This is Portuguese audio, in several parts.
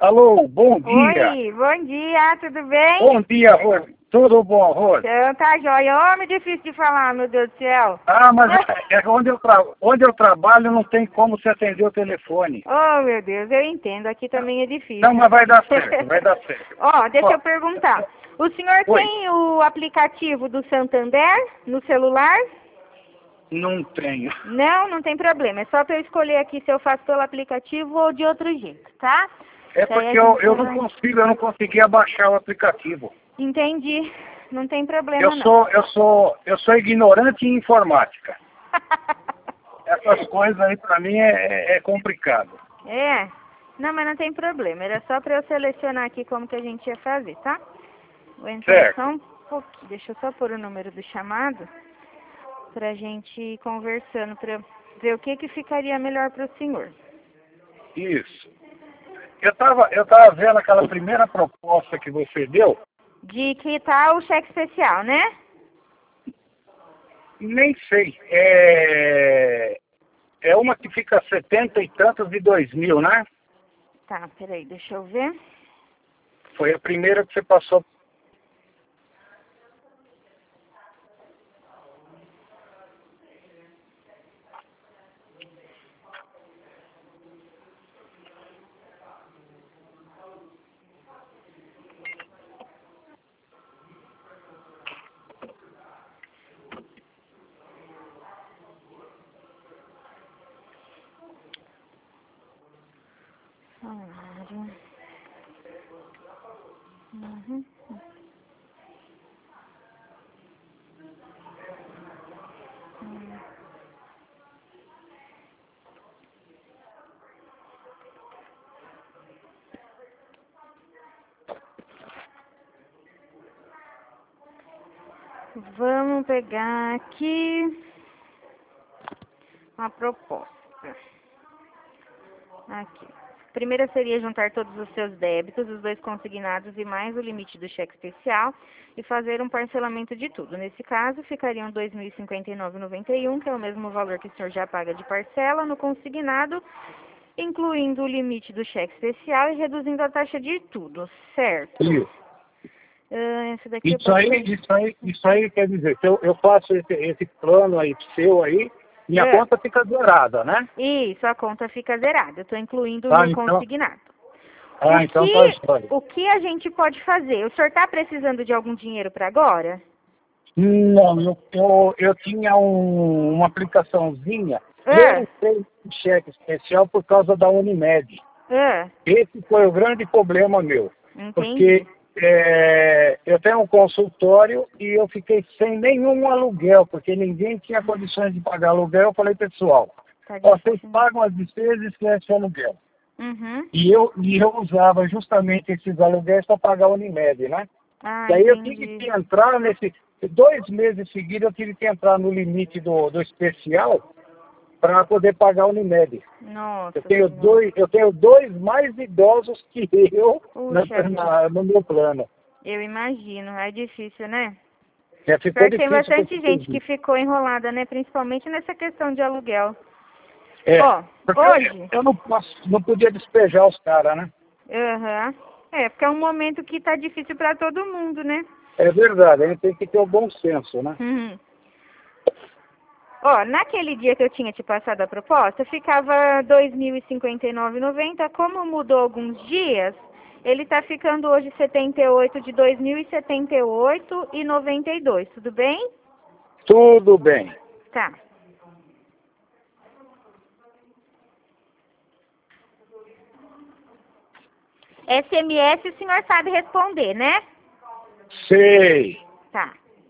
Alô, bom dia. Oi, bom dia, tudo bem? Bom dia, Rose. Tudo bom, Rose? Então, tá joia. Homem difícil de falar, meu Deus do céu. Ah, mas onde eu trabalho não tem como se atender o telefone. Oh, meu Deus, eu entendo. Aqui também é difícil. Não, mas vai dar certo, vai dar certo. Ó, deixa Ó, eu perguntar. O senhor oi. tem o aplicativo do Santander no celular? Não tenho. Não, não tem problema. É só para eu escolher aqui se eu faço pelo aplicativo ou de outro jeito, tá? É Daí porque a gente eu vai- não conseguia baixar o aplicativo. Entendi. Não tem problema, Eu não. sou ignorante em informática. Essas coisas aí pra mim é complicado. É? Não, mas não tem problema. Era só para eu selecionar aqui como que a gente ia fazer, tá? Vou entrar Certo. só um pouquinho. Deixa eu só pôr o número do chamado pra gente ir conversando, pra ver o que que ficaria melhor pro senhor. Isso. Eu tava vendo aquela primeira proposta que você deu. De quitar o cheque especial, né? Nem sei. É uma que fica 70 e tantos de 2.000, né? Tá, peraí, deixa eu ver. Foi a primeira que você passou. Salário. Uhum. Vamos pegar aqui uma proposta. Aqui. Primeira seria juntar todos os seus débitos, os dois consignados e mais o limite do cheque especial e fazer um parcelamento de tudo. Nesse caso, ficariam R$ 2.059,91, que é o mesmo valor que o senhor já paga de parcela no consignado, incluindo o limite do cheque especial e reduzindo a taxa de tudo, certo? Isso. Esse daqui eu posso... Isso aí quer dizer, que eu faço esse plano aí seu aí, minha conta fica zerada, né? Isso, a conta fica zerada. Eu estou incluindo Ah, no então, consignado. então tá jóia. O que a gente pode fazer? O senhor está precisando de algum dinheiro para agora? Não, eu tinha uma aplicaçãozinha. Eu Ah, entrei em cheque especial por causa da Unimed. Esse foi o grande problema meu. entendi. Porque eu tenho um consultório e eu fiquei sem nenhum aluguel, porque ninguém tinha condições de pagar aluguel. Eu falei, pessoal, Tá ó, vocês difícil, né? pagam as despesas e esquecem o aluguel. Uhum. E eu usava justamente esses aluguéis para pagar a Unimed, né? Ah, Daí eu tive entendi. que entrar 2 meses seguidos, eu tive que entrar no limite do especial para poder pagar a Unimed. Nossa Eu tenho dois mais idosos que eu Puxa vida. no meu plano. Eu imagino. É difícil, né? Ficou Pior que tem difícil para bastante esse gente que serviço. ficou enrolada, né? Principalmente nessa questão de aluguel. É, Ó, porque hoje... eu não podia despejar os caras, né? Aham. É, porque é um momento que tá difícil para todo mundo, né? É verdade, a gente tem que ter o bom senso, né? Uhum. Ó, naquele dia que eu tinha te passado a proposta, ficava R$ 2.059,90. Como mudou alguns dias, ele tá ficando hoje 78 de 2.078,92. Tudo bem? Tudo bem. Tá. SMS o senhor sabe responder, né? Sei. Tá.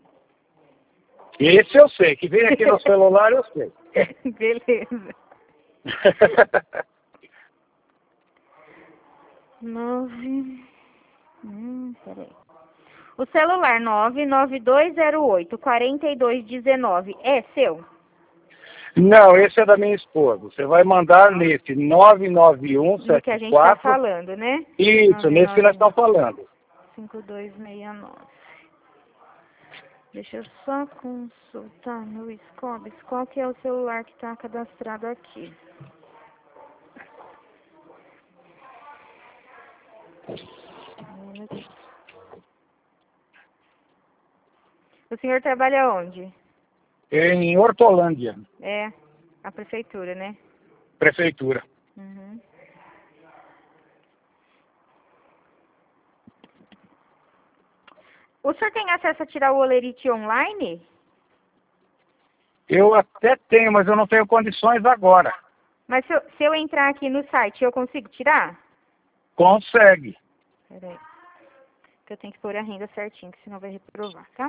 Esse eu sei, que vem aqui no celular eu sei. Beleza. 9. Peraí. O celular 99208-4219 é seu? Não, esse é da minha esposa. Você vai mandar nesse No que a gente está 99174. falando, né? Isso, nesse que nós estamos falando. 5269. Deixa eu só consultar no Scobis qual que é o celular que está cadastrado aqui. Um minutinho. O senhor trabalha onde? Em Hortolândia, É, a prefeitura, né? prefeitura. Uhum. O senhor tem acesso a tirar o Olerite online? Eu até tenho, mas eu não tenho condições agora. Mas se eu entrar aqui no site, eu consigo tirar? Consegue. Peraí. Que eu tenho que pôr a renda certinho, que senão vai reprovar, tá?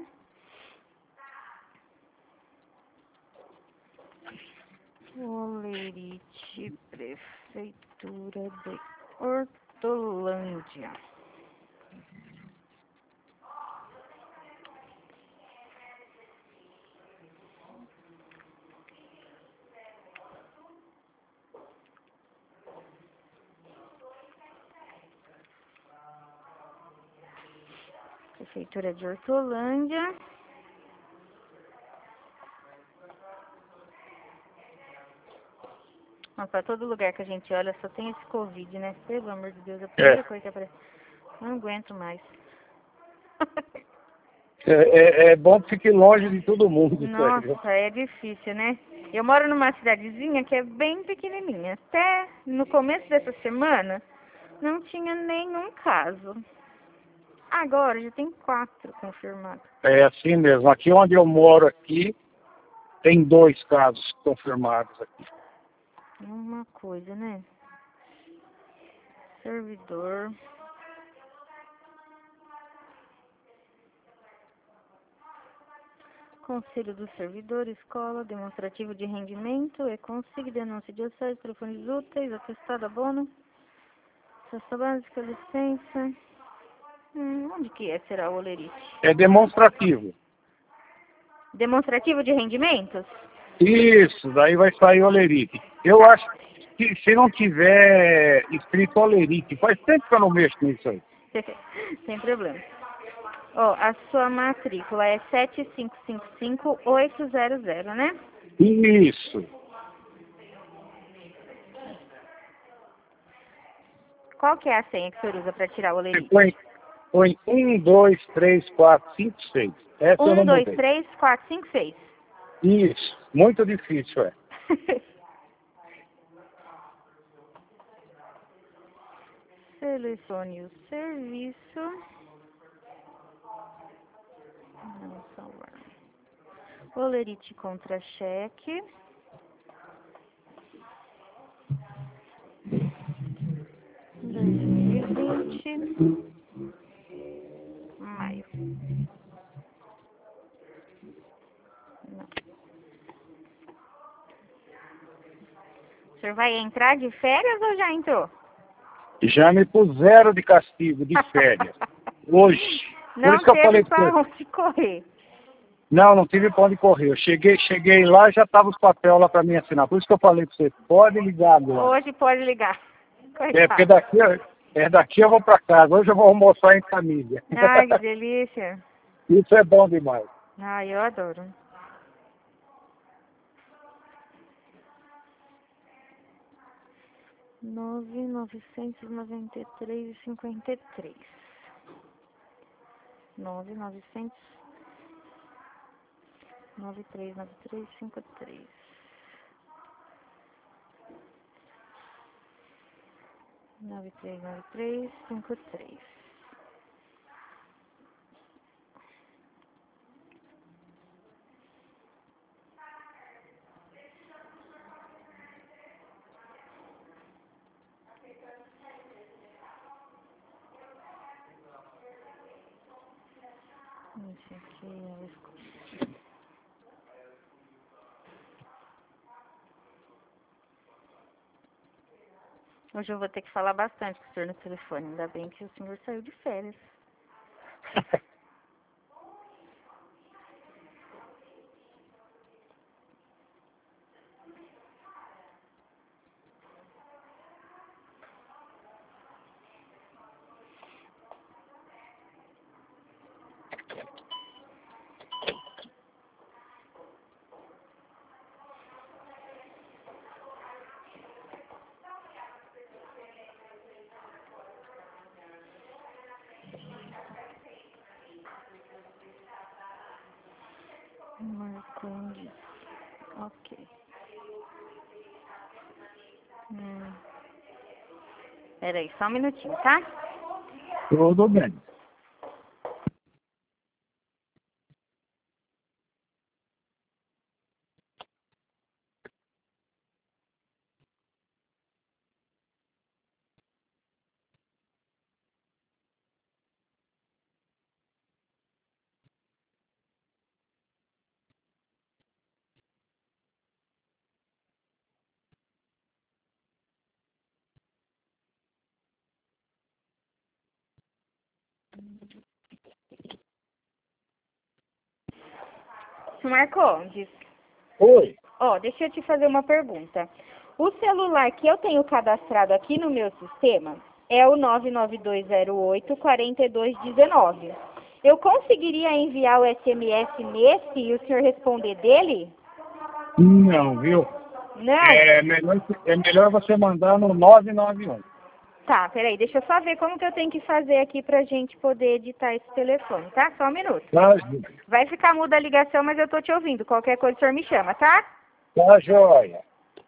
Olerite, Prefeitura de Hortolândia. Prefeitura de Hortolândia. Mas pra todo lugar que a gente olha só tem esse Covid, né? Pelo amor de Deus, é a primeira coisa que aparece. Não aguento mais. É bom que fique longe de todo mundo isso aí, viu? Nossa, é difícil, né? Eu moro numa cidadezinha que é bem pequenininha. Até no começo dessa semana não tinha nenhum caso. Agora já tem 4 confirmados. É assim mesmo. Aqui onde eu moro aqui, tem 2 casos confirmados aqui. Uma coisa, né? Servidor. Conselho do servidor, escola, demonstrativo de rendimento, e-consig, denúncia de acesso, telefones úteis, atestado abono, cesta básica, licença. Onde que será o Olerite? É demonstrativo. Demonstrativo de rendimentos? Isso, daí vai sair Olerite. Eu acho que se não tiver escrito Olerite, faz tempo que eu não mexo nisso aí. Sem problema. Ó, a sua matrícula é 7555800, né? Isso. Qual que é a senha que o senhor usa para tirar o Você Olerite? põe 1, 2, 3, 4, 5, 6. Essa eu 1, não 2, mudei. 3, 4, 5, 6. Isso. Muito difícil, é. Selecione o serviço. Não salvar. Olerite contra-cheque. 2020. Maio. Não. O senhor vai entrar de férias ou já entrou? Já me puseram de castigo, de férias. Hoje. Por Não isso que eu teve falei pra pra você. onde correr. Não tive pra onde correr. Eu cheguei lá e já tava os papéis lá pra mim assinar. Por isso que eu falei pra você, pode ligar agora. Hoje pode ligar. É, porque Coitado. daqui eu vou pra casa. Hoje eu vou almoçar em família. Ai, que delícia. Isso é bom demais. Ai, eu adoro. R$ 9.993,53. 9.993,53. 939353. Esse aqui é o escolha. Hoje eu vou ter que falar bastante com o senhor no telefone. Ainda bem que o senhor saiu de férias. Marcondes. Ok. Peraí, só um minutinho, tá? Tudo bem. Marcondes, Oi. ó, deixa eu te fazer uma pergunta. O celular que eu tenho cadastrado aqui no meu sistema é o 99208-4219. Eu conseguiria enviar o SMS nesse e o senhor responder dele? Não, viu? Não? É melhor você mandar no 991. Tá, peraí, deixa eu só ver como que eu tenho que fazer aqui pra gente poder editar esse telefone, tá? Só um minuto. Tá, Vai ficar muda a ligação, mas eu tô te ouvindo. Qualquer coisa o senhor me chama, tá? tá joia.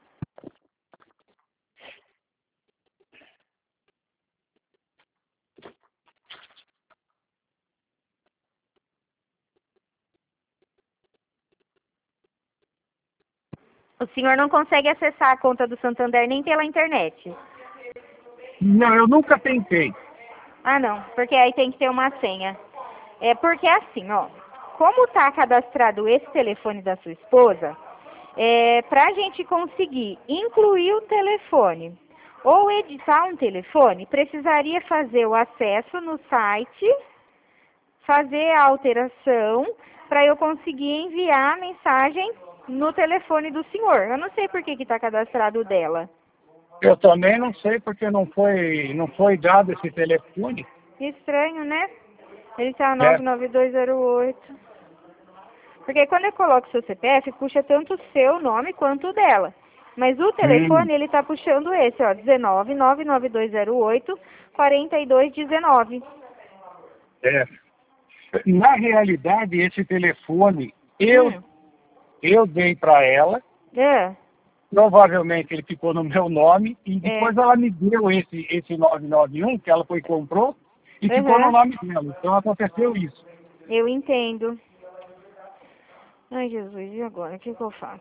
O senhor não consegue acessar a conta do Santander nem pela internet. Não, eu nunca tentei. Ah, não, porque aí tem que ter uma senha. É porque assim, ó, como está cadastrado esse telefone da sua esposa, para a gente conseguir incluir o telefone ou editar um telefone, precisaria fazer o acesso no site, fazer a alteração, para eu conseguir enviar a mensagem no telefone do senhor. Eu não sei por que está cadastrado o dela. Eu também não sei porque não foi dado esse telefone. Estranho, né? Ele tá É. 99208. Porque quando eu coloco seu CPF, puxa tanto o seu nome quanto o dela. Mas o telefone, ele tá puxando esse, ó, 19-99208-4219. É. Na realidade, esse telefone Hum. eu dei para ela. É, Provavelmente ele ficou no meu nome e é. depois ela me deu esse 991 que ela foi e comprou e ficou no Uhum. nome dela. Então aconteceu isso. Eu entendo. Ai, Jesus, e agora? O que eu faço?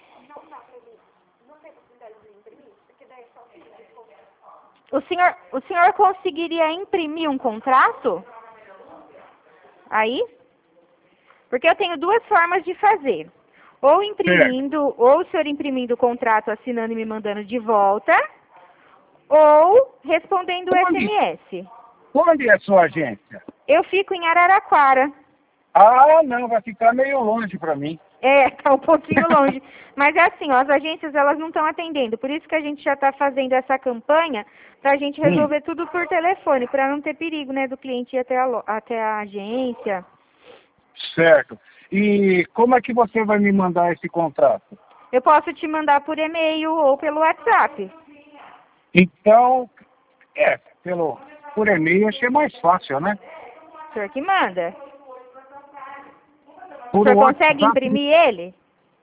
O senhor conseguiria imprimir um contrato? Aí? Porque eu tenho duas formas de fazer. Ou Certo. imprimindo, ou o senhor imprimindo o contrato, assinando e me mandando de volta, ou respondendo o Onde, SMS. onde é a sua agência? Eu fico em Araraquara. Ah, não, vai ficar meio longe para mim. É, tá um pouquinho longe. Mas é assim, ó, as agências elas não estão atendendo. Por isso que a gente já está fazendo essa campanha para a gente resolver tudo por telefone, para não ter perigo, né, do cliente ir até a agência. Certo. E como é que você vai me mandar esse contrato? Eu posso te mandar por e-mail ou pelo WhatsApp. Então, por e-mail achei mais fácil, né? O senhor que manda. O Por senhor consegue WhatsApp, imprimir ele?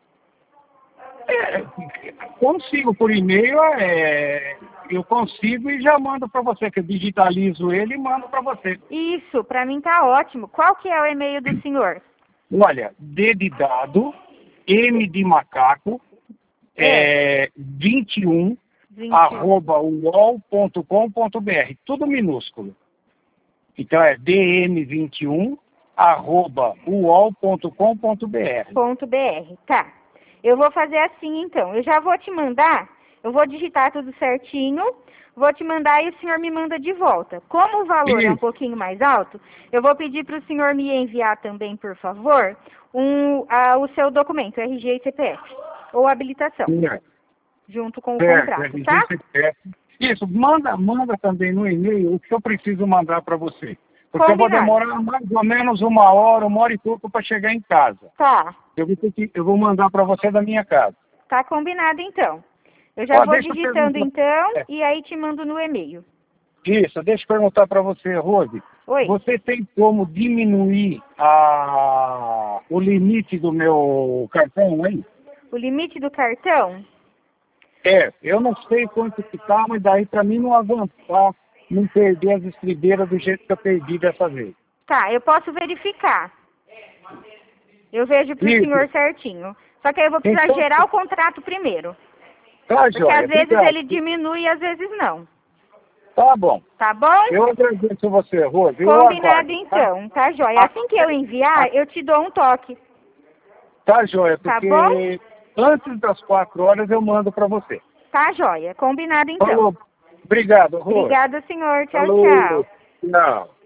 consigo por e-mail, eu consigo e já mando para você, que eu digitalizo ele e mando para você. Isso, para mim tá ótimo. Qual que é o e-mail do senhor? Olha, D de dado, M de macaco, 21, 21. arroba uol.com.br, tudo minúsculo. Então é dm21, arroba uol.com.br. .br, tá. Eu vou fazer assim então. Eu já vou te mandar, eu vou digitar tudo certinho, vou te mandar e o senhor me manda de volta. Como o valor é um Isso. pouquinho mais alto, eu vou pedir para o senhor me enviar também, por favor, o seu documento, RG e CPF, ou habilitação, junto com o contrato, tá? Isso, manda também no e-mail o que eu preciso mandar para você. Porque eu vou Combinado. demorar mais ou menos uma hora e pouco para chegar em casa. Tá, Eu vou mandar para você da minha casa. tá combinado então. Eu já vou Deixa eu digitando perguntar. então e aí te mando no e-mail. Isso, deixa eu perguntar para você, Rose. Oi. Você tem como diminuir o limite do meu cartão, hein? O limite do cartão? Eu não sei quanto que tá, mas daí para mim não avançar, não perder as estribeiras do jeito que eu perdi dessa vez. Tá, eu posso verificar. Eu vejo pro Isso. senhor certinho. Só que aí eu vou precisar Então, gerar o contrato primeiro. Tá, Porque joia. às vezes Obrigado. ele diminui e às vezes não. Tá bom. Tá bom? Eu agradeço você, Rose. Eu Combinado aguardo, então, tá joia? Assim que eu enviar, eu te dou um toque. Tá, joia, Tá porque bom? antes das 4 horas eu mando para você. Tá joia. Combinado então. Falou. Obrigado, Rose. Obrigada, senhor. Tchau, Falou. tchau. Tchau.